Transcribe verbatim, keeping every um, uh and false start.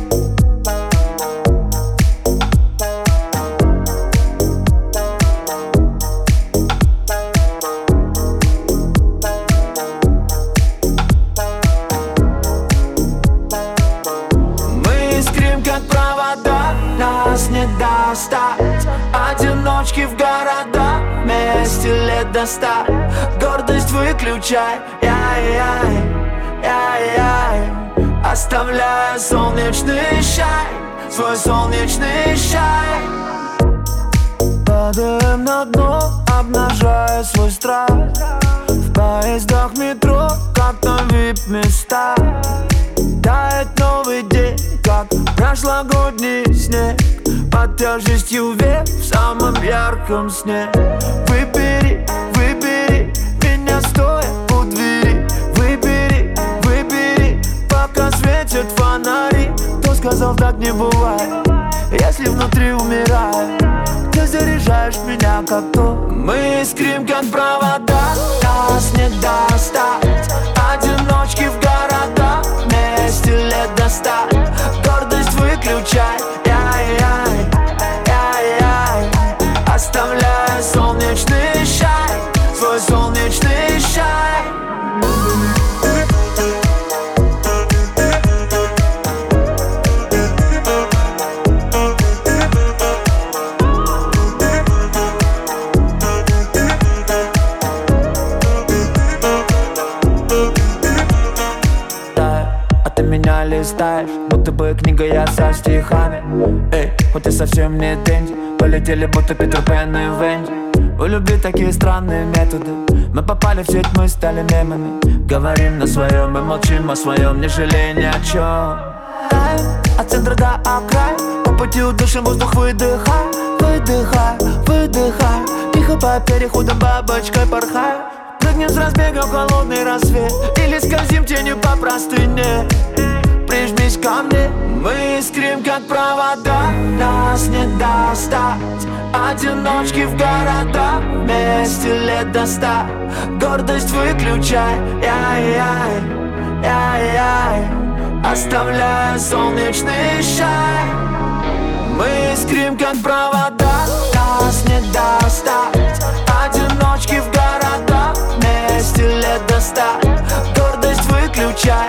Нас не достать, одиночки в города, вместе лет до ста. Гордость выключай, яй-яй, яй-яй, оставляя солнечный шай, свой солнечный шай. Падаем на дно, обнажая свой страх. В поездах метро, как на вип-места. Тает новый день, как прошлогодний снег, под тяжестью век в самом ярком сне. Выбери, выбери меня стоя у двери. Выбери, выбери, пока светят фонари. Кто сказал, так не бывает, если внутри умирает? Ты заряжаешь меня как то. Мы искрим, как провода, нас не достать. Одиночки в города, вместе лет до ста. Гордость выключай, яй-яй, яй-яй, оставляя солнечный шай, свой солнечный шай. Меня листаешь, будто бы книга я со стихами. Эй, хоть и совсем не деньги, полетели будто Питер Пен и Венди. У любви такие странные методы. Мы попали в сеть, мы стали мемами. Говорим на своем и молчим о своем, не жалея ни о чем. Таем от центра до окрая, по пути удушим воздух, выдыхай, выдыхай, выдыхай. Тихо по переходам бабочкой порхай. Прыгнем с разбега в холодный рассвет, или скользим тенью по простыне. Прижмись ко мне, мы искрим, как провода, нас не достать. Одиночки в города, вместе лет до ста. Гордость выключай, яй-яй, яй-яй, оставляя солнечный шай. Мы искрим, как провода, нас не достать. Одиночки в города, вместе лет до ста. Гордость выключай,